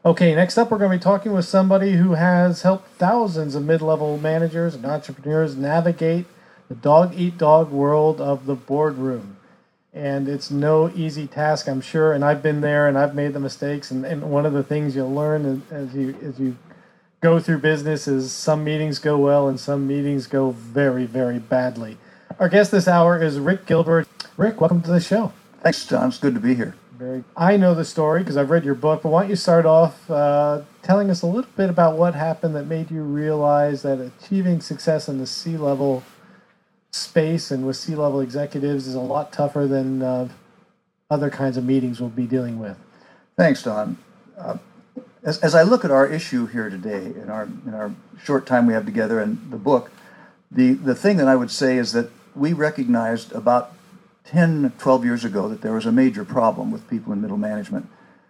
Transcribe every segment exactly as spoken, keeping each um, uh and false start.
Okay, next up, we're going to be talking with somebody who has helped thousands of mid-level managers and entrepreneurs navigate the dog-eat-dog world of the boardroom. And it's no easy task, I'm sure. And I've been there, and I've made the mistakes. And, and one of the things you'll learn as you as you go through business is some meetings go well, and some meetings go very, very badly. Our guest this hour is Rick Gilbert. Rick, welcome to the show. Thanks, John. It's good to be here. Very. I know the story because I've read your book, but why don't you start off uh, telling us a little bit about what happened that made you realize that achieving success in the C-level space and with C-level executives is a lot tougher than uh, other kinds of meetings we'll be dealing with. Thanks, Don. Uh, as, as I look at our issue here today, in our in our short time we have together and the book, the, the thing that I would say is that we recognized about ten, twelve years ago that there was a major problem with people in middle management.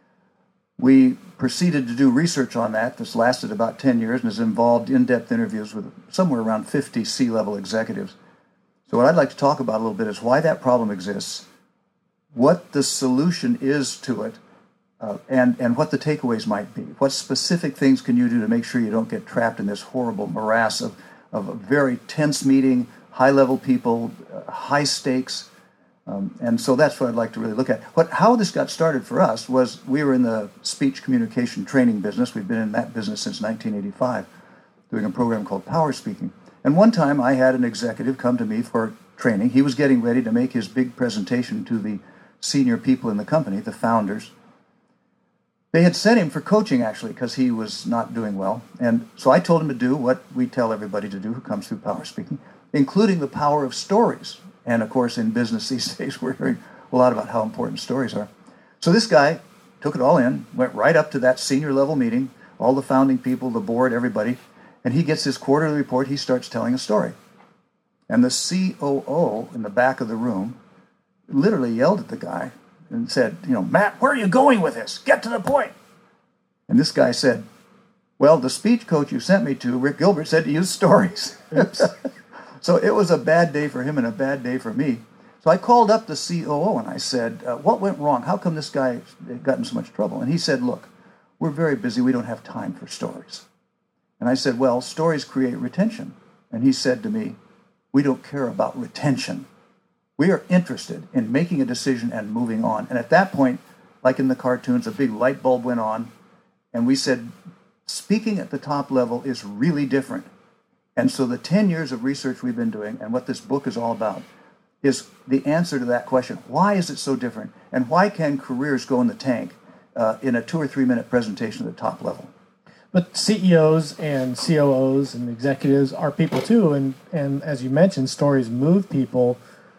We proceeded to do research on that. This lasted about ten years and has involved in-depth interviews with somewhere around fifty C-level executives. So what I'd like to talk about a little bit is why that problem exists, what the solution is to it, uh, and, and what the takeaways might be. What specific things can you do to make sure you don't get trapped in this horrible morass of, of a very tense meeting, high-level people, uh, high stakes. Um, and so that's what I'd like to really look at. What, how this got started for us was we were in the speech communication training business. We've been in that business since nineteen eighty-five, doing a program called Power Speaking. And one time I had an executive come to me for training. He was getting ready to make his big presentation to the senior people in the company, the founders. They had sent him for coaching, actually, because he was not doing well. And so I told him to do what we tell everybody to do who comes through Power Speaking, including the power of stories. And, of course, in business these days, we're hearing a lot about how important stories are. So this guy took it all in, went right up to that senior level meeting, all the founding people, the board, everybody, and he gets his quarterly report. He starts telling a story. And the C O O in the back of the room literally yelled at the guy and said, you know, Matt, where are you going with this? Get to the point. And this guy said, well, the speech coach you sent me to, Rick Gilbert, said to use stories. Oops. So it was a bad day for him and a bad day for me. So I called up the C O O and I said, uh, what went wrong? How come this guy got in so much trouble? And he said, look, we're very busy. We don't have time for stories. And I said, well, stories create retention. And he said to me, we don't care about retention. We are interested in making a decision and moving on. And at that point, like in the cartoons, a big light bulb went on. And we said, speaking at the top level is really different. And so the ten years of research we've been doing and what this book is all about is the answer to that question. Why is it so different? And why can careers go in the tank uh, in a two or three minute presentation at the top level? But C E Os and C O Os and executives are people too. And, and as you mentioned, stories move people.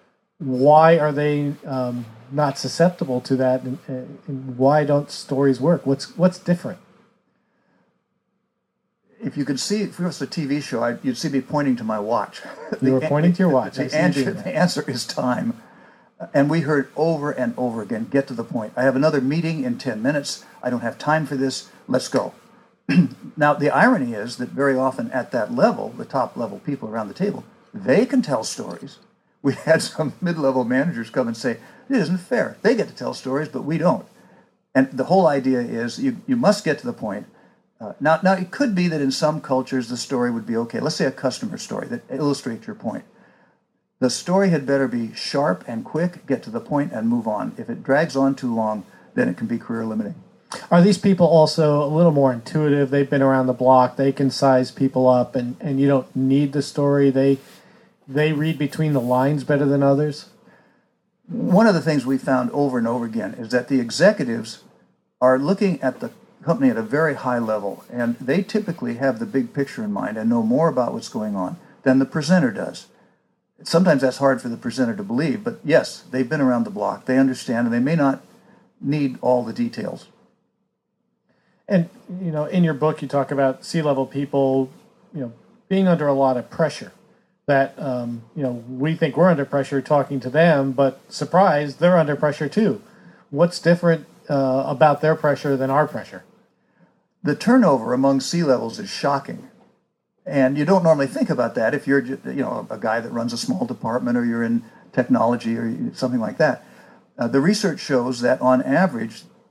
Why are they um, not susceptible to that? And, and why don't stories work? What's, what's different? If you could see, if it was a T V show, I, you'd see me pointing to my watch. You were pointing to your watch. The, the, answer, the answer is time. And we heard over and over again, get to the point. I have another meeting in ten minutes. I don't have time for this. Let's go. Now, the irony is that very often at that level, the top level people around the table, they can tell stories. We had some mid-level managers come and say, it isn't fair. They get to tell stories, but we don't. And the whole idea is you, you must get to the point. Uh, now, now, it could be that in some cultures the story would be okay. Let's say a customer story that illustrates your point. The story had better be sharp and quick, get to the point, and move on. If it drags on too long, then it can be career limiting. Are these people also a little more intuitive? They've been around the block. They can size people up, and, and you don't need the story. They they read between the lines better than others? One of the things we found over and over again is that the executives are looking at the company at a very high level, and they typically have the big picture in mind and know more about what's going on than the presenter does. Sometimes that's hard for the presenter to believe, but yes, they've been around the block. They understand, and they may not need all the details. And, you know, in your book, you talk about C-level people, you know, being under a lot of pressure. That, um, you know, we think we're under pressure talking to them, but surprise, they're under pressure too. What's different uh, about their pressure than our pressure? The turnover among C-levels is shocking. And you don't normally think about that if you're, you know, a guy that runs a small department or you're in technology or something like that. Uh, the research shows that on average,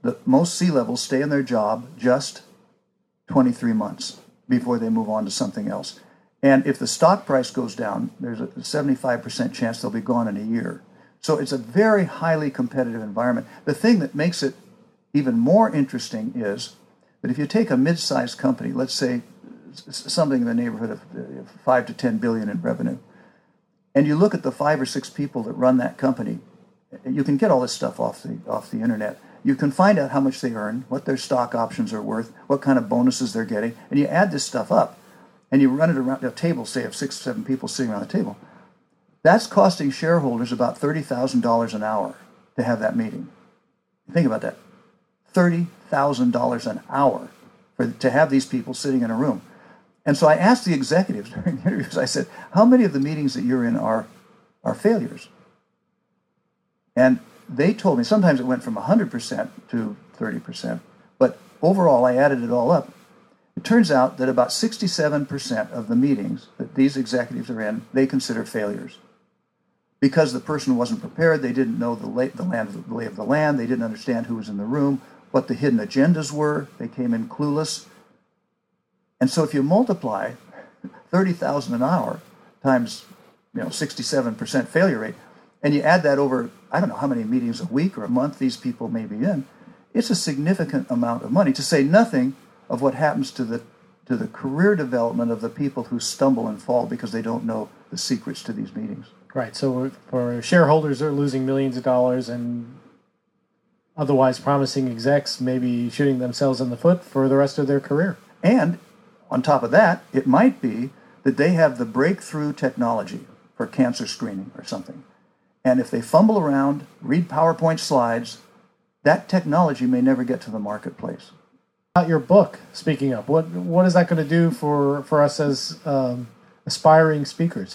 the most C-levels stay in their job just twenty-three months before they move on to something else. And if the stock price goes down, there's a seventy-five percent chance they'll be gone in a year. So it's a very highly competitive environment. The thing that makes it even more interesting is that if you take a mid-sized company, let's say something in the neighborhood of five to ten billion in revenue, and you look at the five or six people that run that company, you can get all this stuff off the off the internet. You can find out how much they earn, what their stock options are worth, what kind of bonuses they're getting, and you add this stuff up, and you run it around a table, say of six or seven people sitting around the table. That's costing shareholders about thirty thousand dollars an hour to have that meeting. Think about that. thirty thousand dollars an hour for, to have these people sitting in a room. And so I asked the executives during the interviews, I said, how many of the meetings that you're in are, are failures? And they told me, sometimes it went from one hundred percent to thirty percent, but overall I added it all up. It turns out that about sixty-seven percent of the meetings that these executives are in, they consider failures. Because the person wasn't prepared, they didn't know the lay, the, land, the lay of the land, they didn't understand who was in the room, what the hidden agendas were, they came in clueless. And so if you multiply thirty thousand an hour times, you know, sixty-seven percent failure rate, and you add that over, I don't know how many meetings a week or a month these people may be in, it's a significant amount of money, to say nothing of what happens to the to the career development of the people who stumble and fall because they don't know the secrets to these meetings. Right. So for shareholders, they're losing millions of dollars, and otherwise promising execs maybe shooting themselves in the foot for the rest of their career. And on top of that, it might be that they have the breakthrough technology for cancer screening or something. And if they fumble around, read PowerPoint slides, that technology may never get to the marketplace. About your book, speaking of, what what is that going to do for, for us as um, aspiring speakers?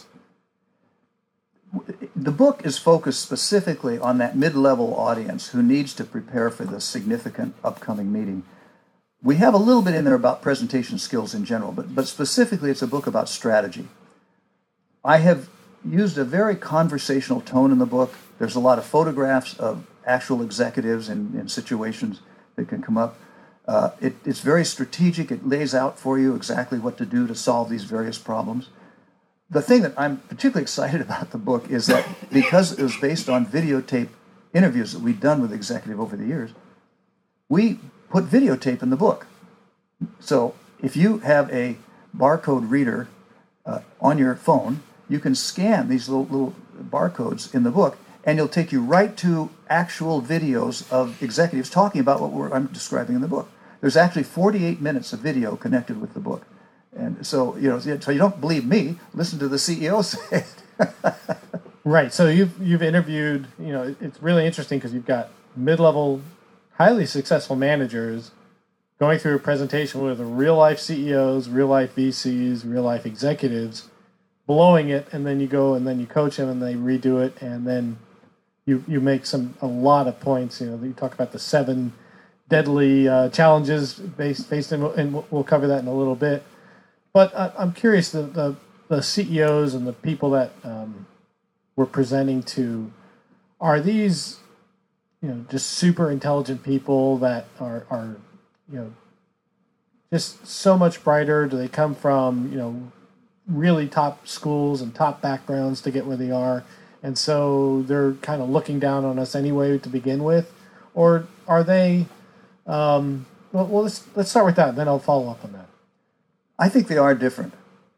The book is focused specifically on that mid-level audience who needs to prepare for the significant upcoming meeting. We have a little bit in there about presentation skills in general, but, but specifically it's a book about strategy. I have used a very conversational tone in the book. There's a lot of photographs of actual executives in, in situations that can come up. Uh, it, it's very strategic. It lays out for you exactly what to do to solve these various problems. The thing that I'm particularly excited about the book is that because it was based on videotape interviews that we'd done with executive over the years, we put videotape in the book. So if you have a barcode reader uh, on your phone, you can scan these little, little barcodes in the book, and it'll take you right to actual videos of executives talking about what we're, I'm describing in the book. There's actually forty-eight minutes of video connected with the book. And so, you know, so you don't believe me, listen to the C E O say it. Right. So you've, you've interviewed, you know, it's really interesting because you've got mid-level, highly successful managers going through a presentation with real-life C E Os, real-life V Cs, real-life executives, blowing it, and then you go and then you coach them and they redo it, and then you you make some a lot of points. You know, you talk about the seven deadly uh, challenges based based in, and we'll cover that in a little bit. But uh, I'm curious, the, the the C E Os and the people that um, we're presenting to, are these, you know, just super intelligent people that are are you know just so much brighter? Do they come from, you know, really top schools and top backgrounds to get where they are, and so they're kind of looking down on us anyway to begin with? Or are they, um, well, well let's, let's start with that, and then I'll follow up on that. I think they are different.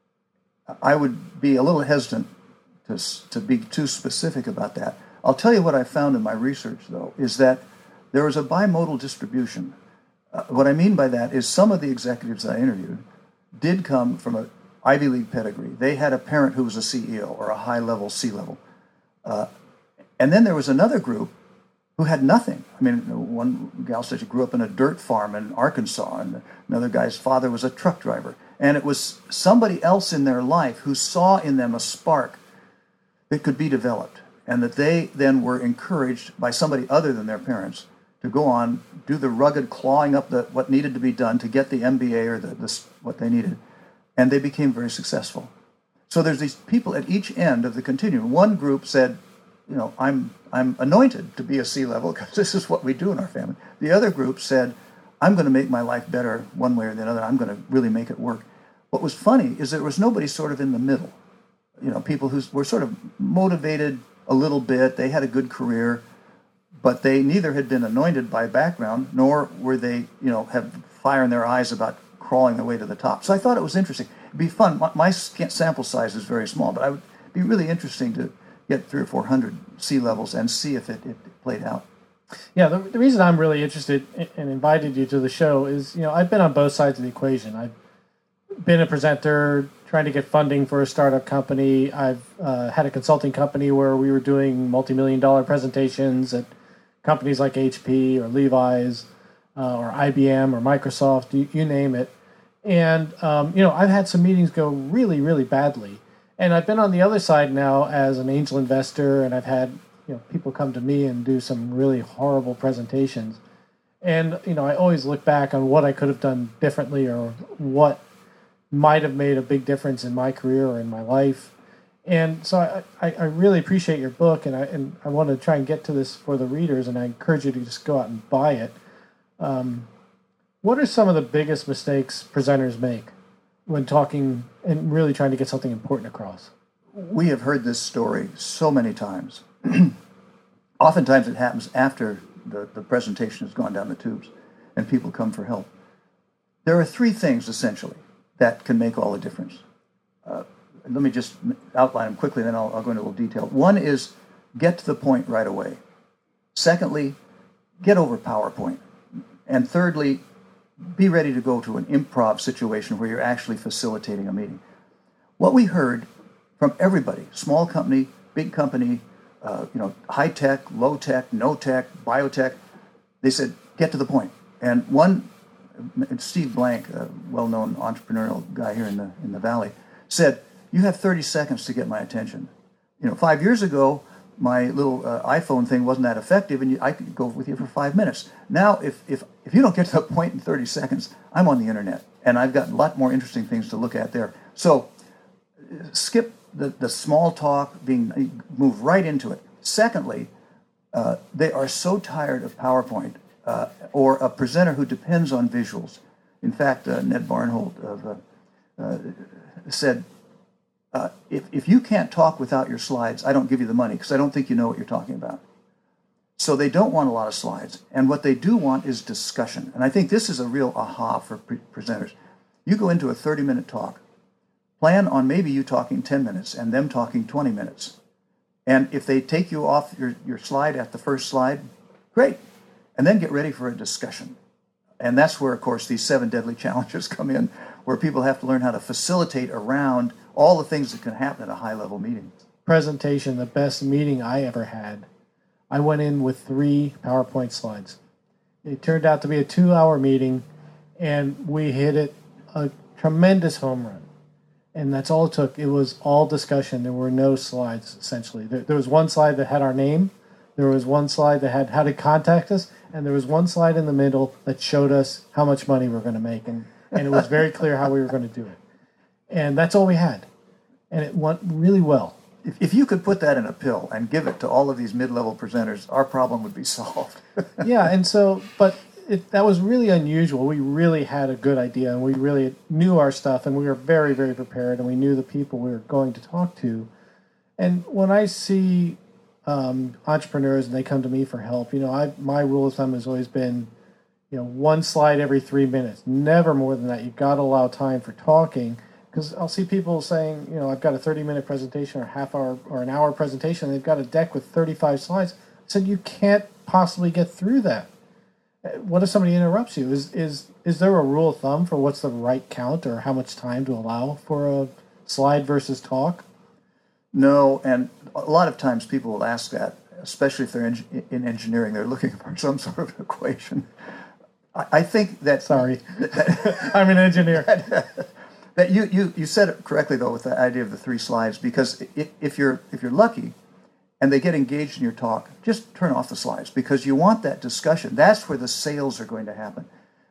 I would be a little hesitant to, to be too specific about that. I'll tell you what I found in my research, though, is that there is a bimodal distribution. Uh, what I mean by that is some of the executives that I interviewed did come from an Ivy League pedigree. They had a parent who was a C E O or a high-level C-level. Uh, and then there was another group who had nothing. I mean, one gal said she grew up in a dirt farm in Arkansas, and another guy's father was a truck driver. And it was somebody else in their life who saw in them a spark that could be developed, and that they then were encouraged by somebody other than their parents to go on, do the rugged clawing up the, what needed to be done to get the M B A or the, the, what they needed. And they became very successful. So there's these people at each end of the continuum. One group said, you know, I'm I'm anointed to be a C-level because this is what we do in our family. The other group said, I'm going to make my life better one way or the other. I'm going to really make it work. What was funny is there was nobody sort of in the middle. You know, people who were sort of motivated a little bit. They had a good career, but they neither had been anointed by background, nor were they, you know, have fire in their eyes about crawling their way to the top. So I thought it was interesting. It'd be fun. My, my sample size is very small, but I would be really interesting to get three or four hundred C-levels and see if it, it played out. Yeah, the, the reason I'm really interested and invited you to the show is, you know, I've been on both sides of the equation. I've been a presenter trying to get funding for a startup company. I've uh, had a consulting company where we were doing multi-million dollar presentations at companies like H P or Levi's uh, or I B M or Microsoft, you, you name it. And, um, you know, I've had some meetings go really, really badly. And I've been on the other side now as an angel investor, and I've had, you know, people come to me and do some really horrible presentations. And, you know, I always look back on what I could have done differently or what might have made a big difference in my career or in my life. And so I, I, I really appreciate your book, and I and I want to try and get to this for the readers, and I encourage you to just go out and buy it. Um, what are some of the biggest mistakes presenters make when talking and really trying to get something important across? We have heard this story so many times. Oftentimes it happens after the, the presentation has gone down the tubes and people come for help. There are three things, essentially, that can make all the difference. Uh, let me just outline them quickly, then I'll, I'll go into a little detail. One is get to the point right away. Secondly, get over PowerPoint. And thirdly, be ready to go to an improv situation where you're actually facilitating a meeting. What we heard from everybody, small company, big company, uh, you know, high tech, low tech, no tech, biotech, they said, get to the point. And one, Steve Blank, a well-known entrepreneurial guy here in the in the Valley, said, you have thirty seconds to get my attention. You know, five years ago, my little uh, iPhone thing wasn't that effective, and you, I could go with you for five minutes. Now, if, if if you don't get to the point in thirty seconds, I'm on the internet, and I've got a lot more interesting things to look at there. So skip the, the small talk, being move right into it. Secondly, uh, they are so tired of PowerPoint uh, or a presenter who depends on visuals. In fact, uh, Ned Barnholt of, uh, uh, said, Uh, if, if you can't talk without your slides, I don't give you the money because I don't think you know what you're talking about. So they don't want a lot of slides. And what they do want is discussion. And I think this is a real aha for pre- presenters. You go into a thirty-minute talk. Plan on maybe you talking ten minutes and them talking twenty minutes. And if they take you off your, your slide at the first slide, great. And then get ready for a discussion. And that's where, of course, these seven deadly challenges come in, where people have to learn how to facilitate around all the things that can happen at a high-level meeting. Presentation, the best meeting I ever had. I went in with three PowerPoint slides. It turned out to be a two-hour meeting, and we hit it a tremendous home run. And that's all it took. It was all discussion. There were no slides, essentially. There, there was one slide that had our name. There was one slide that had how to contact us. And there was one slide in the middle that showed us how much money we were going to make. And, and it was very clear how we were going to do it. And that's all we had. And it went really well. If, if you could put that in a pill and give it to all of these mid-level presenters, our problem would be solved. Yeah, and so, but it, that was really unusual. We really had a good idea, and we really knew our stuff, and we were very, very prepared, and we knew the people we were going to talk to. And when I see um, entrepreneurs and they come to me for help, you know, I my rule of thumb has always been, you know, one slide every three minutes, never more than that. You've got to allow time for talking. Because I'll see people saying, you know, I've got a thirty-minute presentation or half hour or an hour presentation. They've got a deck with thirty-five slides. I said, you can't possibly get through that. What if somebody interrupts you? Is is is there a rule of thumb for what's the right count or how much time to allow for a slide versus talk? No, and a lot of times people will ask that, especially if they're in, in engineering. They're looking for some sort of equation. I, I think that... Sorry, I'm an engineer. That you, you, you said it correctly, though, with the idea of the three slides, because if, if you're if you're lucky and they get engaged in your talk, just turn off the slides, because you want that discussion. That's where the sales are going to happen.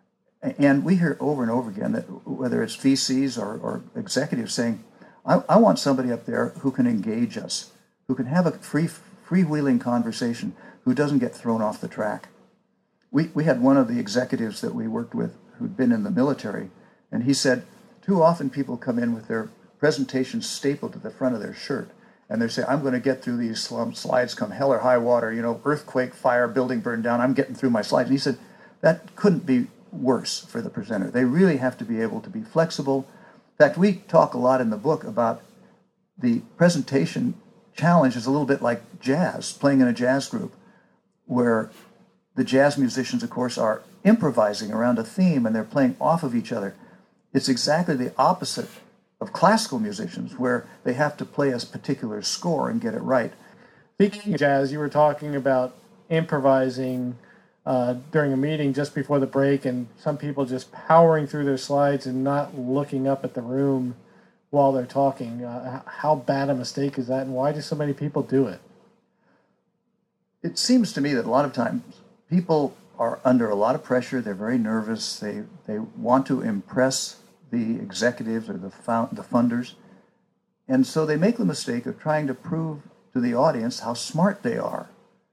And we hear over and over again that whether it's V Cs or, or executives saying, I, I want somebody up there who can engage us, who can have a free freewheeling conversation who doesn't get thrown off the track. We, we had one of the executives that we worked with who'd been in the military, and he said, too often people come in with their presentation stapled to the front of their shirt, and they say, I'm going to get through these slides come hell or high water, you know, earthquake, fire, building burned down, I'm getting through my slides. And he said, that couldn't be worse for the presenter. They really have to be able to be flexible. In fact, we talk a lot in the book about the presentation challenge is a little bit like jazz, playing in a jazz group, where the jazz musicians, of course, are improvising around a theme and they're playing off of each other. It's exactly the opposite of classical musicians, where they have to play a particular score and get it right. Speaking of jazz, you were talking about improvising uh, during a meeting just before the break, and some people just powering through their slides and not looking up at the room while they're talking. Uh, how bad a mistake is that, and why do so many people do it? It seems to me that a lot of times people are under a lot of pressure. They're very nervous. They they want to impress the executives or the found, the funders, and so they make the mistake of trying to prove to the audience how smart they are.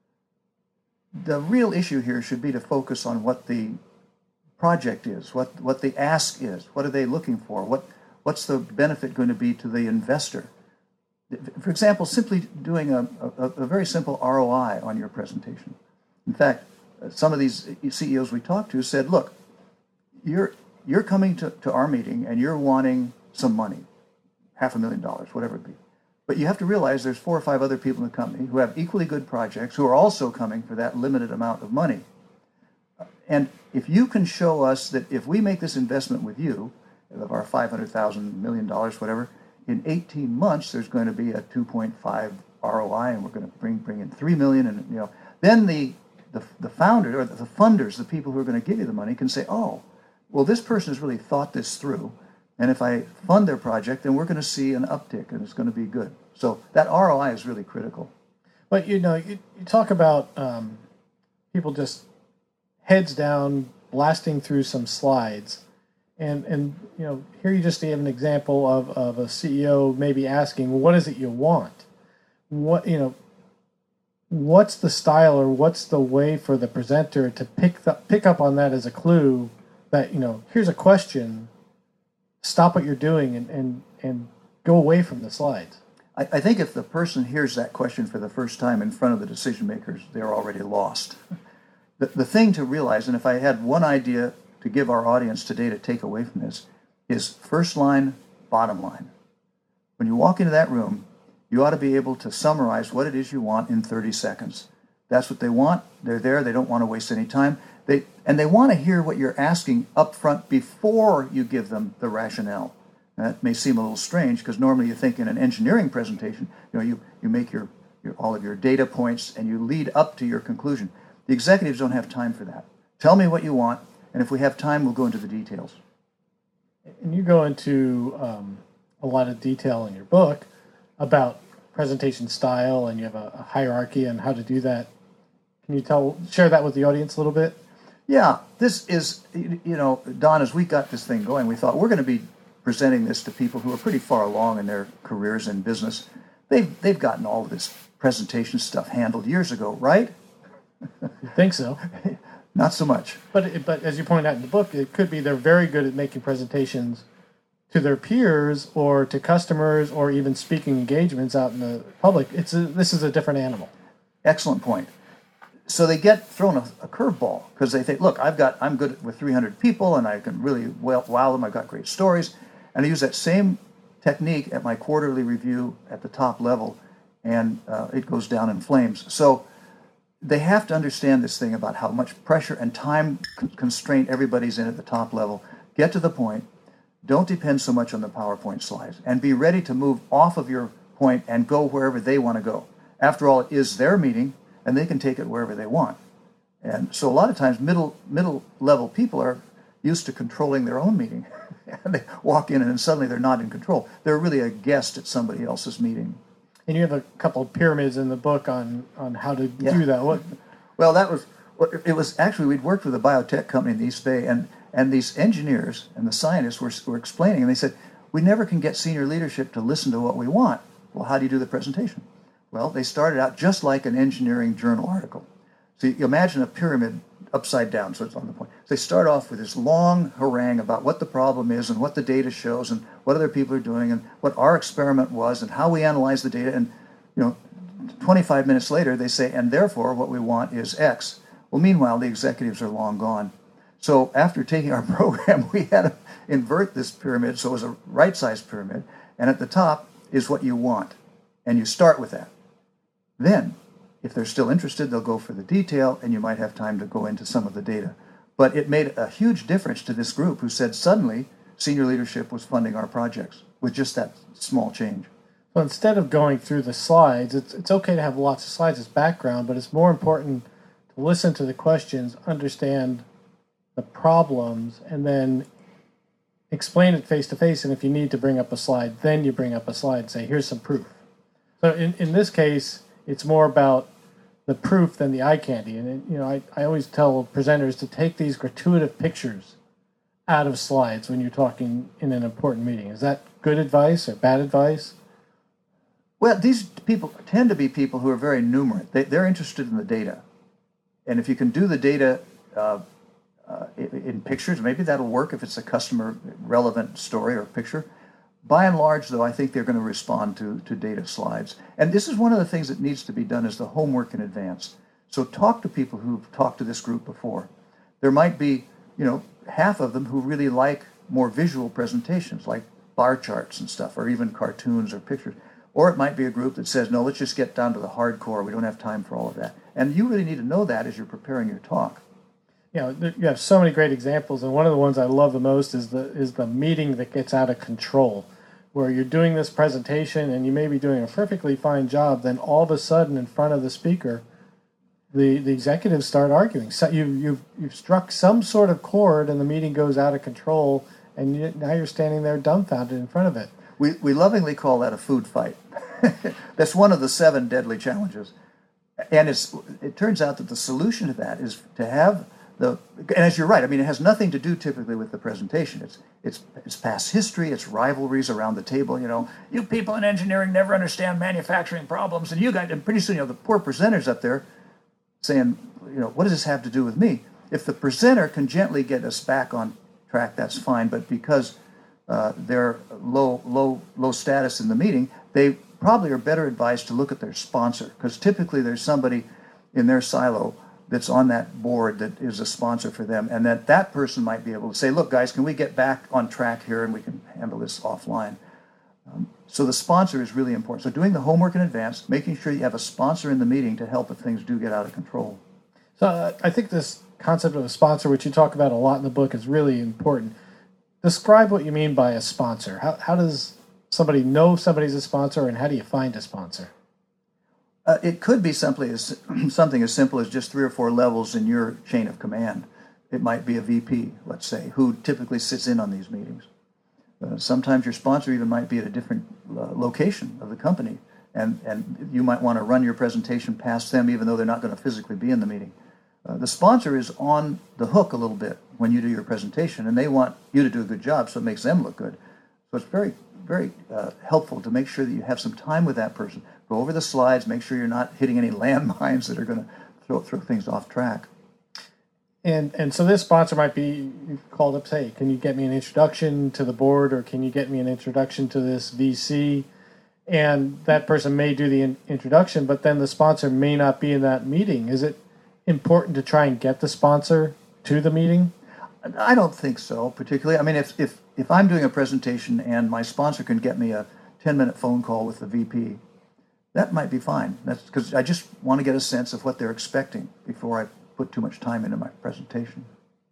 The real issue here should be to focus on what the project is, what what the ask is, what are they looking for, what what's the benefit going to be to the investor. For example, simply doing a, a, a very simple R O I on your presentation. In fact, some of these C E Os we talked to said, look, you're you're coming to, to our meeting and you're wanting some money, half a million dollars, whatever it be. But you have to realize there's four or five other people in the company who have equally good projects who are also coming for that limited amount of money. And if you can show us that if we make this investment with you, of our five hundred thousand million dollars, whatever, in eighteen months there's going to be a two point five R O I, and we're going to bring bring in three million, and you know, then the the the founder or the funders, the people who are going to give you the money, can say, oh, well, this person has really thought this through, and if I fund their project, then we're going to see an uptick, and it's going to be good. So that R O I is really critical. But you know, you, you talk about um, people just heads down blasting through some slides. And, and you know, here you just gave an example of, of a C E O maybe asking, well, what is it you want? What, you know, what's the style or what's the way for the presenter to pick the, pick up on that as a clue that, you know, here's a question, stop what you're doing and, and, and go away from the slides? I, I think if the person hears that question for the first time in front of the decision makers, they're already lost. The, the thing to realize, and if I had one idea to give our audience today to take away from this, is first line, bottom line. When you walk into that room, you ought to be able to summarize what it is you want in thirty seconds. That's what they want. They're there. They don't want to waste any time. They and they want to hear what you're asking up front before you give them the rationale. Now, that may seem a little strange because normally you think in an engineering presentation, you know, you, you make your, your all of your data points and you lead up to your conclusion. The executives don't have time for that. Tell me what you want, and if we have time, we'll go into the details. And you go into um, a lot of detail in your book about presentation style, and you have a, a hierarchy on how to do that. Can you tell, share that with the audience a little bit? Yeah, this is, you know, Don, as we got this thing going, we thought we're going to be presenting this to people who are pretty far along in their careers in business. They've, they've gotten all of this presentation stuff handled years ago, right? You think so? Not so much. But but as you point out in the book, it could be they're very good at making presentations to their peers or to customers or even speaking engagements out in the public. It's a, this is a different animal. Excellent point. So they get thrown a, a curveball because they think, look, I've got I'm good with three hundred people and I can really well, wow them. I've got great stories, and I use that same technique at my quarterly review at the top level, and uh, it goes down in flames. So they have to understand this thing about how much pressure and time constraint everybody's in at the top level. Get to the point. Don't depend so much on the PowerPoint slides, and be ready to move off of your point and go wherever they want to go. After all, it is their meeting, and they can take it wherever they want. And so a lot of times middle middle level people are used to controlling their own meeting. And they walk in and suddenly they're not in control. They're really a guest at somebody else's meeting. And you have a couple of pyramids in the book on, on how to yeah. do that. What? Well, that was, it was actually, we'd worked with a biotech company in the East Bay, and, and these engineers and the scientists were, were explaining, and they said, we never can get senior leadership to listen to what we want. Well, how do you do the presentation? Well, they started out just like an engineering journal article. So you imagine a pyramid upside down, so it's on the point. So they start off with this long harangue about what the problem is and what the data shows and what other people are doing and what our experiment was and how we analyze the data. And, you know, twenty-five minutes later, they say, and therefore what we want is X. Well, meanwhile, the executives are long gone. So after taking our program, we had to invert this pyramid so it was a right-sized pyramid. And at the top is what you want. And you start with that. Then, if they're still interested, they'll go for the detail, and you might have time to go into some of the data. But it made a huge difference to this group who said suddenly senior leadership was funding our projects with just that small change. So instead of going through the slides, it's, it's okay to have lots of slides as background, but it's more important to listen to the questions, understand the problems, and then explain it face to face. And if you need to bring up a slide, then you bring up a slide and say, here's some proof. So in, in this case, it's more about the proof than the eye candy. And, it, you know, I, I always tell presenters to take these gratuitous pictures out of slides when you're talking in an important meeting. Is that good advice or bad advice? Well, these people tend to be people who are very numerate. They, they're interested in the data. And if you can do the data uh, uh, in, in pictures, maybe that'll work if it's a customer relevant story or picture. By and large, though, I think they're going to respond to, to data slides. And this is one of the things that needs to be done is the homework in advance. So talk to people who've talked to this group before. There might be, you know, half of them who really like more visual presentations, like bar charts and stuff, or even cartoons or pictures. Or it might be a group that says, no, let's just get down to the hardcore. We don't have time for all of that. And you really need to know that as you're preparing your talk. You know, you have so many great examples, and one of the ones I love the most is the is the meeting that gets out of control, where you're doing this presentation and you may be doing a perfectly fine job, then all of a sudden in front of the speaker, the, the executives start arguing. So you, you've, you've struck some sort of chord and the meeting goes out of control, and you, now you're standing there dumbfounded in front of it. We, we lovingly call that a food fight. That's one of the seven deadly challenges. And it's, it turns out that the solution to that is to have the, and as you're right, I mean, it has nothing to do typically with the presentation. It's it's it's past history, it's rivalries around the table. You know, you people in engineering never understand manufacturing problems, and you guys, and pretty soon, you know, the poor presenters up there saying, you know, what does this have to do with me? If the presenter can gently get us back on track, that's fine. But because uh, they're low low low status in the meeting, they probably are better advised to look at their sponsor, because typically there's somebody in their silo that's on that board that is a sponsor for them, and that that person might be able to say, look, guys, can we get back on track here and we can handle this offline? Um, so the sponsor is really important. So doing the homework in advance, making sure you have a sponsor in the meeting to help if things do get out of control. So uh, I think this concept of a sponsor, which you talk about a lot in the book, is really important. Describe what you mean by a sponsor. How, how does somebody know somebody's a sponsor, and how do you find a sponsor? Uh, it could be simply as, something as simple as just three or four levels in your chain of command. It might be a V P, let's say, who typically sits in on these meetings. Uh, sometimes your sponsor even might be at a different uh, location of the company, and, and you might want to run your presentation past them even though they're not going to physically be in the meeting. Uh, the sponsor is on the hook a little bit when you do your presentation, and they want you to do a good job, so it makes them look good. So it's very, very uh, helpful to make sure that you have some time with that person. Go over the slides, make sure you're not hitting any landmines that are going to throw, throw things off track. And and so this sponsor might be called up, say, can you get me an introduction to the board, or can you get me an introduction to this V C? And that person may do the in- introduction, but then the sponsor may not be in that meeting. Is it important to try and get the sponsor to the meeting? I don't think so, particularly. I mean, if if, if I'm doing a presentation and my sponsor can get me a ten-minute phone call with the V P, that might be fine. That's because I just want to get a sense of what they're expecting before I put too much time into my presentation.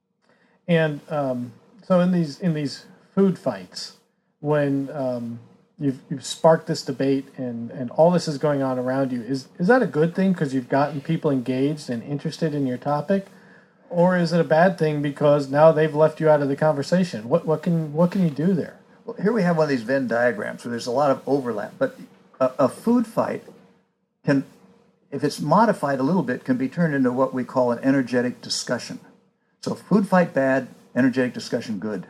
And um, so in these in these food fights, when um, you've you've sparked this debate and, and all this is going on around you, is is that a good thing because you've gotten people engaged and interested in your topic, or is it a bad thing because now they've left you out of the conversation? What what can what can you do there? Well, here we have one of these Venn diagrams where there's a lot of overlap, but a, a food fight can, if it's modified a little bit, can be turned into what we call an energetic discussion. So food fight bad, energetic discussion good.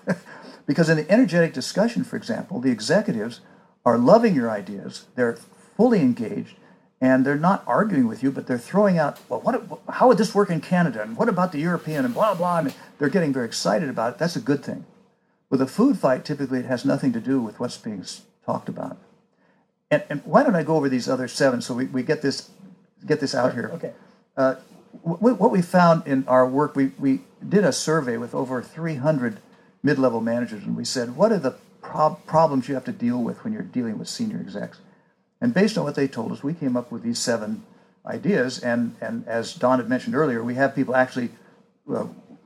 Because in the energetic discussion, for example, the executives are loving your ideas. They're fully engaged, and they're not arguing with you, but they're throwing out, well, what, how would this work in Canada? And what about the European? And blah, blah. And they're getting very excited about it. That's a good thing. With a food fight, typically it has nothing to do with what's being talked about. And, and why don't I go over these other seven so we, we get this get this out here. Okay. Uh, w- what we found in our work, we, we did a survey with over three hundred mid-level managers, and we said, what are the prob- problems you have to deal with when you're dealing with senior execs? And based on what they told us, we came up with these seven ideas, and, and as Don had mentioned earlier, we have people actually uh,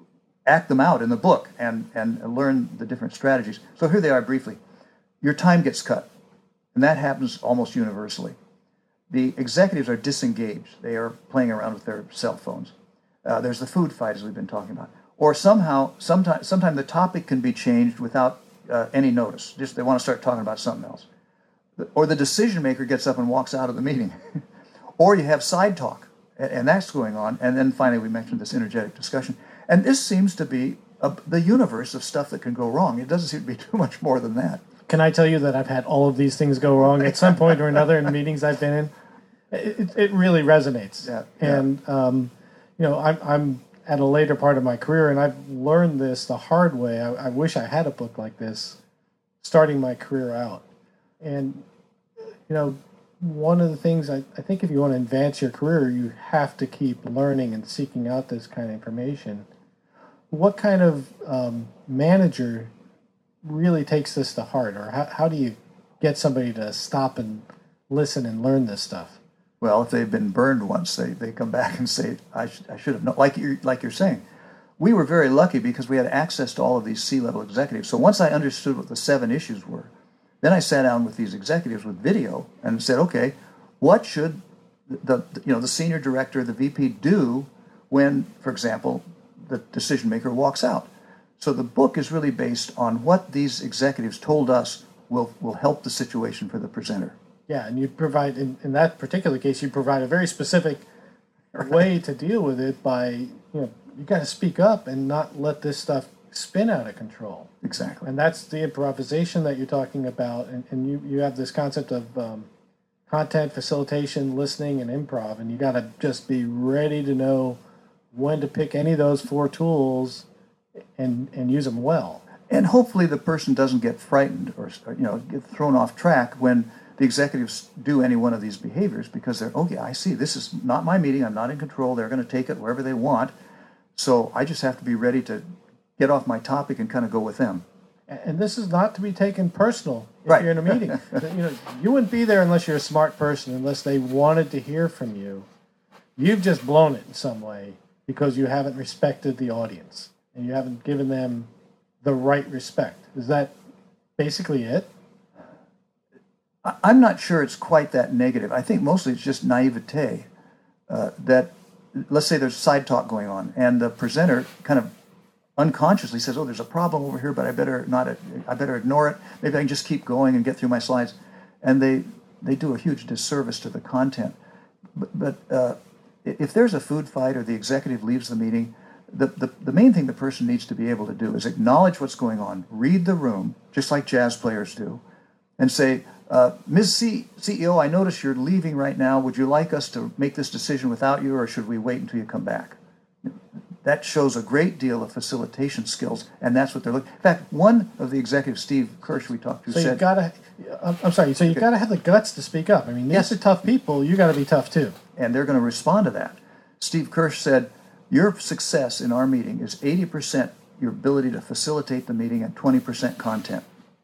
act them out in the book and, and learn the different strategies. So here they are briefly. Your time gets cut, and that happens almost universally. The executives are disengaged. They are playing around with their cell phones. Uh, there's the food fight, as we've been talking about. Or somehow, sometime, sometime the topic can be changed without uh, any notice. Just they want to start talking about something else. Or the decision maker gets up and walks out of the meeting. Or you have side talk, and, and that's going on. And then finally, we mentioned this energetic discussion. And this seems to be a, the universe of stuff that can go wrong. It doesn't seem to be too much more than that. Can I tell you that I've had all of these things go wrong at some point or another in meetings I've been in? It, it really resonates. Yeah, yeah. And, um, you know, I'm, I'm at a later part of my career, and I've learned this the hard way. I, I wish I had a book like this starting my career out. And, you know, one of the things I, I think if you want to advance your career, you have to keep learning and seeking out this kind of information. What kind of um, manager really takes this to heart, or how, how do you get somebody to stop and listen and learn this stuff? Well, if they've been burned once, they, they come back and say, I, sh- I should have known. Like you're, like you're saying, we were very lucky because we had access to all of these C-level executives. So once I understood what the seven issues were, then I sat down with these executives with video and said, okay, what should the, the you know the senior director, the V P do when, for example, the decision maker walks out? So the book is really based on what these executives told us will, will help the situation for the presenter. Yeah, and you provide, in, in that particular case, you provide a very specific right. way to deal with it by, you know, you got to speak up and not let this stuff spin out of control. Exactly. And that's the improvisation that you're talking about. And, and you, you have this concept of um, content, facilitation, listening, and improv. And you got to just be ready to know when to pick any of those four tools and, and use them well. And hopefully the person doesn't get frightened or, you know, get thrown off track when the executives do any one of these behaviors, because they're, oh yeah, I see, this is not my meeting, I'm not in control, they're going to take it wherever they want, so I just have to be ready to get off my topic and kind of go with them. And this is not to be taken personal if right. you're in a meeting. you know, you wouldn't be there unless you're a smart person, unless they wanted to hear from you. You've just blown it in some way because you haven't respected the audience and you haven't given them the right respect. Is that basically it? I'm not sure it's quite that negative. I think mostly it's just naivete uh, that, let's say there's side talk going on, and the presenter kind of unconsciously says, oh, there's a problem over here, but I better not, I better ignore it. Maybe I can just keep going and get through my slides. And they, they do a huge disservice to the content. But, but uh, if there's a food fight or the executive leaves the meeting, the, the, the main thing the person needs to be able to do is acknowledge what's going on, read the room, just like jazz players do, and say, Uh, Miz C- CEO, I notice you're leaving right now. Would you like us to make this decision without you, or should we wait until you come back? That shows a great deal of facilitation skills, and that's what they're looking. In fact, one of the executives, Steve Kirsch, we talked to, so said, you've got to. I'm sorry. So you've got to have the guts to speak up. I mean, these Yes. are tough people. You got to be tough too. and they're going to respond to that. Steve Kirsch said, your success in our meeting is eighty percent your ability to facilitate the meeting and twenty percent content.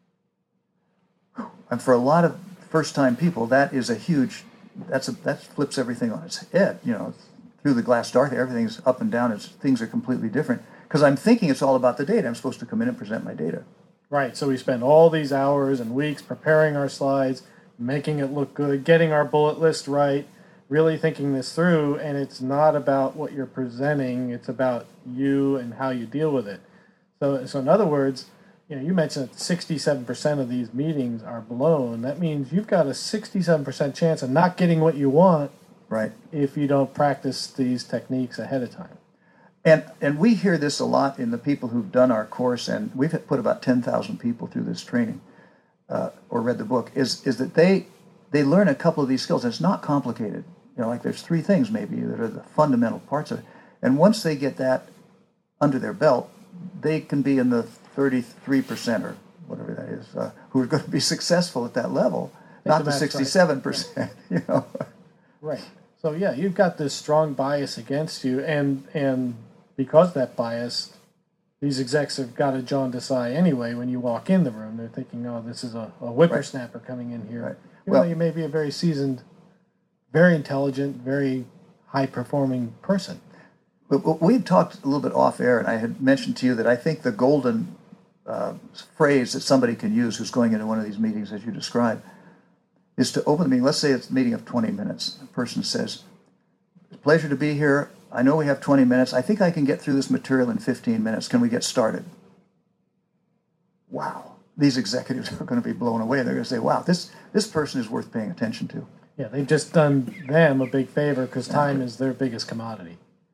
And for a lot of first-time people, that is a huge, that's a, that flips everything on its head. You know, through the glass dark, everything's up and down, it's, things are completely different. Because I'm thinking it's all about the data. I'm supposed to come in and present my data. Right, so we spend all these hours and weeks preparing our slides, making it look good, getting our bullet list right, really thinking this through, and it's not about what you're presenting, it's about you and how you deal with it. So, so in other words, you know, you mentioned that sixty-seven percent of these meetings are blown. That means you've got a sixty-seven percent chance of not getting what you want, right, if you don't practice these techniques ahead of time. And and we hear this a lot in the people who've done our course, and we've put about ten thousand people through this training uh, or read the book, is is that they they learn a couple of these skills. And it's not complicated. You know, like there's three things maybe that are the fundamental parts of it. And once they get that under their belt, they can be in the thirty-three percent or whatever that is, uh, who are going to be successful at that level, not the sixty-seven percent, you know. Right. So, yeah, you've got this strong bias against you, and and because of that bias, these execs have got a jaundiced eye anyway when you walk in the room. They're thinking, oh, this is a, a whippersnapper right. coming in here. Right. Even well, though you may be a very seasoned, very intelligent, very high-performing person. We had talked a little bit off air, and I had mentioned to you that I think the golden uh, phrase that somebody can use who's going into one of these meetings, as you described, is to open the meeting. Let's say it's a meeting of twenty minutes. The person says, it's a pleasure to be here. I know we have twenty minutes. I think I can get through this material in fifteen minutes. Can we get started? Wow. These executives are going to be blown away. They're going to say, wow, this, this person is worth paying attention to. Yeah, they've just done them a big favor because time is their biggest commodity.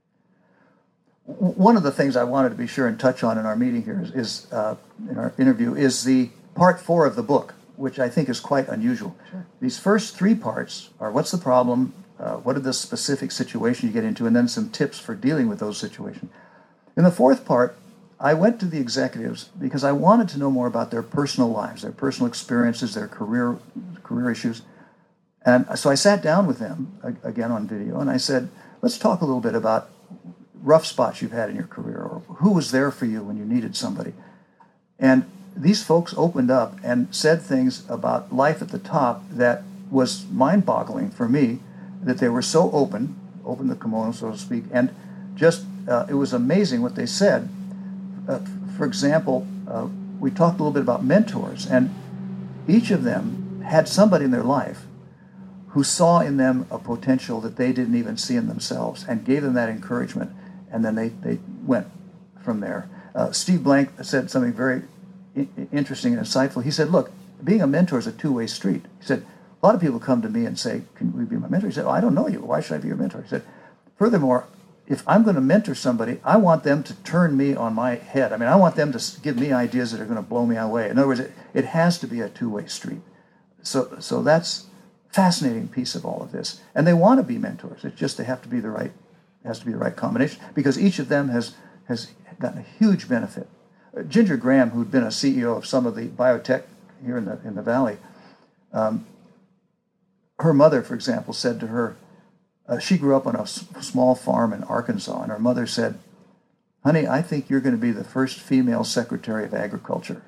One of the things I wanted to be sure and touch on in our meeting here is, is uh, in our interview, is the part four of the book, which I think is quite unusual. Sure. These first three parts are what's the problem, uh, what are the specific situation you get into, and then some tips for dealing with those situations. In the fourth part, I went to the executives because I wanted to know more about their personal lives, their personal experiences, their career career issues. And so I sat down with them, again on video, and I said, let's talk a little bit about rough spots you've had in your career, or who was there for you when you needed somebody. And these folks opened up and said things about life at the top that was mind-boggling for me, that they were so open, open the kimono, so to speak, and just, uh, it was amazing what they said. Uh, for example, uh, we talked a little bit about mentors, and each of them had somebody in their life who saw in them a potential that they didn't even see in themselves and gave them that encouragement. And then they, they went from there. Uh, Steve Blank said something very I- interesting and insightful. He said, look, being a mentor is a two-way street. He said, a lot of people come to me and say, can we be my mentor? He said, oh, I don't know you. Why should I be your mentor? He said, furthermore, if I'm going to mentor somebody, I want them to turn me on my head. I mean, I want them to give me ideas that are going to blow me away. In other words, it, it has to be a two-way street. So, so that's a fascinating piece of all of this. And they want to be mentors. It's just they have to be the right has to be the right combination, because each of them has has gotten a huge benefit. Uh, Ginger Graham, who'd been a C E O of some of the biotech here in the in the Valley, um, her mother, for example, said to her, uh, she grew up on a s- small farm in Arkansas, and her mother said, honey, I think you're going to be the first female Secretary of Agriculture.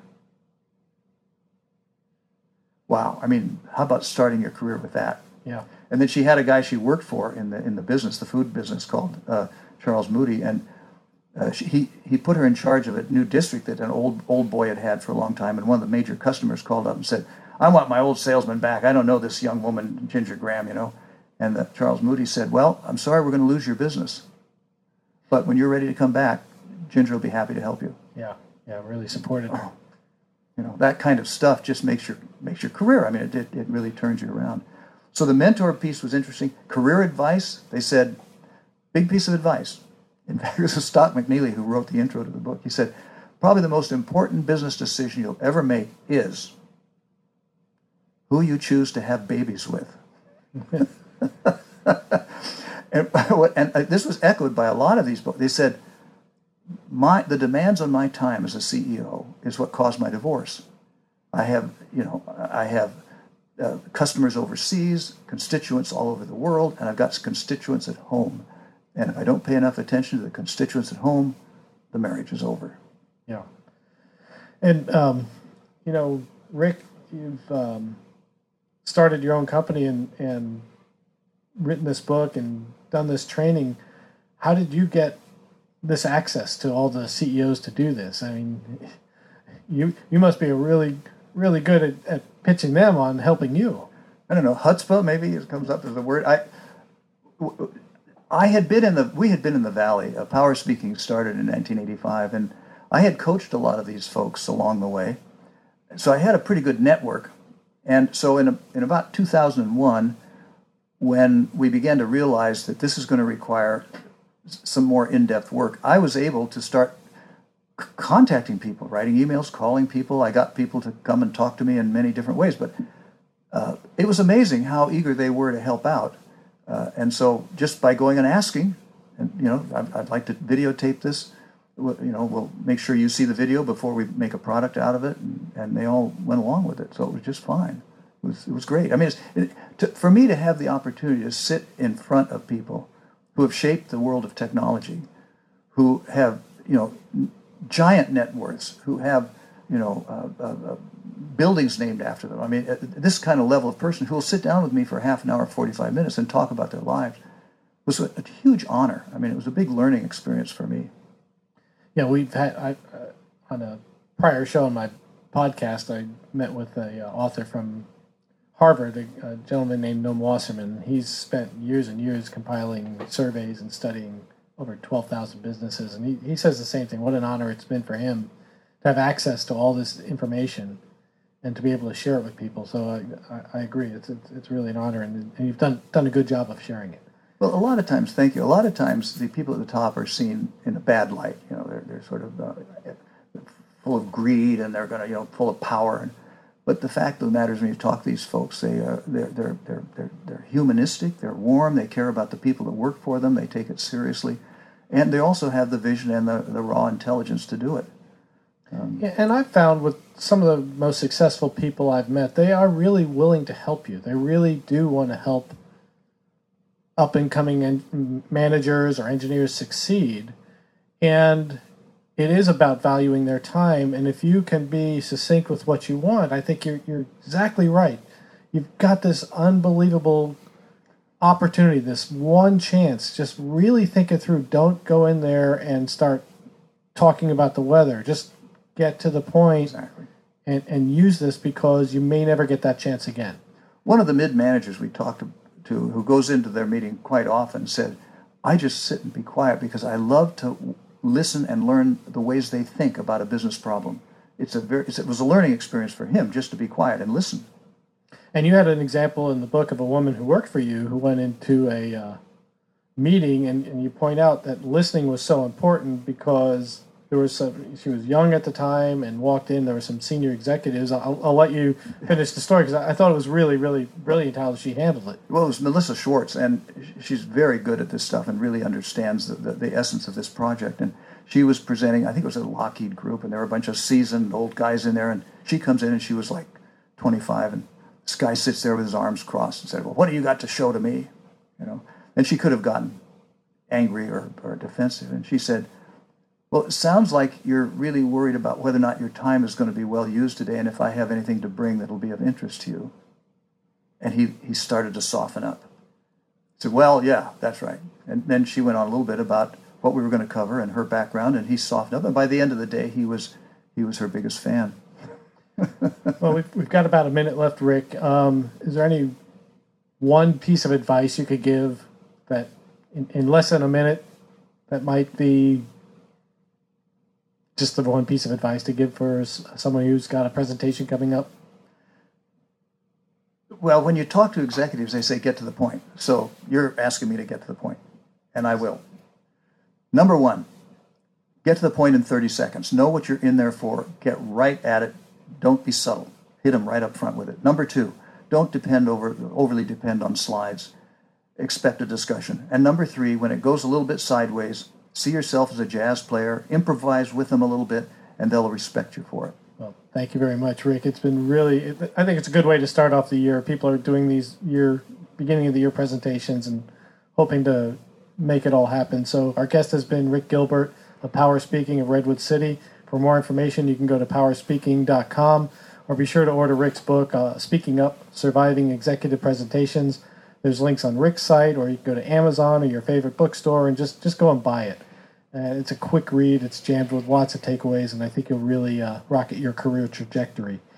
Wow. I mean, how about starting your career with that? Yeah. And then she had a guy she worked for in the in the business, the food business, called uh, Charles Moody, and uh, she, he he put her in charge of a new district that an old old boy had had for a long time. And one of the major customers called up and said, "I want my old salesman back. I don't know this young woman, Ginger Graham, you know." And the, Charles Moody said, "Well, I'm sorry, we're going to lose your business, but when you're ready to come back, Ginger will be happy to help you." Yeah, yeah, really supported her. Oh, you know, that kind of stuff just makes your makes your career. I mean, it it, it really turns you around. So the mentor piece was interesting. Career advice, they said, big piece of advice. In fact, it was Scott McNeely who wrote the intro to the book. He said, probably the most important business decision you'll ever make is who you choose to have babies with. and, and this was echoed by a lot of these books. They said, my the demands on my time as a C E O is what caused my divorce. I have, you know, I have Uh, customers overseas, constituents all over the world, and I've got constituents at home. And if I don't pay enough attention to the constituents at home, the marriage is over. Yeah. And, um, you know, Rick, you've um, started your own company and, and written this book and done this training. How did you get this access to all the C E Os to do this? I mean, you you must be a really, really good at, at pitching them on helping you. I don't know, chutzpah maybe it comes up as a word. I, I had been in the, we had been in the Valley. Uh, Power Speaking started in nineteen eighty-five, and I had coached a lot of these folks along the way. So I had a pretty good network. And so in, a, in about two thousand one, when we began to realize that this is going to require some more in-depth work, I was able to start contacting people, writing emails, calling people. I got people to come and talk to me in many different ways. But uh, it was amazing how eager they were to help out. Uh, and so just by going and asking, and you know, I'd, I'd like to videotape this. You know, we'll make sure you see the video before we make a product out of it, and, and they all went along with it. So it was just fine. It was it was great. I mean, it's, it, to, for me to have the opportunity to sit in front of people who have shaped the world of technology, who have you know giant net worths, who have you know uh, uh, uh, buildings named after them. I mean, uh, this kind of level of person who will sit down with me for half an hour, forty-five minutes, and talk about their lives was a, a huge honor. I mean, it was a big learning experience for me. Yeah, we've had I, uh, on a prior show on my podcast, I met with a uh, author from Harvard, a, a gentleman named Noam Wasserman. He's spent years and years compiling surveys and studying over twelve thousand businesses, and he, he says the same thing. What an honor it's been for him to have access to all this information and to be able to share it with people. So I, I, I agree. It's, it's it's really an honor, and, and you've done done a good job of sharing it. Well, a lot of times, thank you. A lot of times, the people at the top are seen in a bad light. You know, they're they're sort of uh, full of greed, and they're going to you know full of power. And, but the fact of the matter is, when you talk to these folks, they uh, they're, they're they're they're they're humanistic. They're warm. They care about the people that work for them. They take it seriously, and they also have the vision and the, the raw intelligence to do it. Um, yeah, and I've found with some of the most successful people I've met, they are really willing to help you. They really do want to help up and coming en- managers or engineers succeed, and it is about valuing their time. And if you can be succinct with what you want, I think you're you're exactly right. You've got this unbelievable opportunity, this one chance. Just really think it through. Don't go in there and start talking about the weather. Just get to the point. Exactly. and, and use this, because you may never get that chance again. One of the mid-managers we talked to, to who goes into their meeting quite often said, I just sit and be quiet because I love to listen and learn the ways they think about a business problem. It's a very, it's, it was a learning experience for him just to be quiet and listen. And you had an example in the book of a woman who worked for you who went into a uh, meeting, and, and you point out that listening was so important because there was some, she was young at the time and walked in. There were some senior executives. I'll, I'll let you finish the story because I, I thought it was really, really brilliant how she handled it. Well, it was Melissa Schwartz, and she's very good at this stuff and really understands the, the, the essence of this project. And she was presenting, I think it was a Lockheed group, and there were a bunch of seasoned old guys in there. And she comes in, and she was like twenty-five, and this guy sits there with his arms crossed and said, well, what do you got to show to me? You know, and she could have gotten angry or, or defensive. And she said, well, it sounds like you're really worried about whether or not your time is going to be well used today, and if I have anything to bring that will be of interest to you. And he, he started to soften up. He said, well, yeah, that's right. And then she went on a little bit about what we were going to cover and her background, and he softened up. And by the end of the day, he was he was her biggest fan. Well, we've, we've got about a minute left, Rick. Um, is there any one piece of advice you could give that in, in less than a minute that might be just the one piece of advice to give for someone who's got a presentation coming up? Well, when you talk to executives, they say, get to the point. So you're asking me to get to the point, and I will. Number one, get to the point in thirty seconds. Know what you're in there for. Get right at it. Don't be subtle. Hit them right up front with it. Number two, don't depend over overly depend on slides. Expect a discussion. And number three, when it goes a little bit sideways, see yourself as a jazz player, improvise with them a little bit, and they'll respect you for it. Well, thank you very much, Rick. It's been really, I think it's a good way to start off the year. People are doing these year, beginning of the year presentations and hoping to make it all happen. So our guest has been Rick Gilbert of Power Speaking of Redwood City. For more information, you can go to power speaking dot com or be sure to order Rick's book, uh, Speaking Up, Surviving Executive Presentations. There's links on Rick's site, or you can go to Amazon or your favorite bookstore and just, just go and buy it. Uh, it's a quick read. It's jammed with lots of takeaways, and I think you'll really uh, rocket your career trajectory.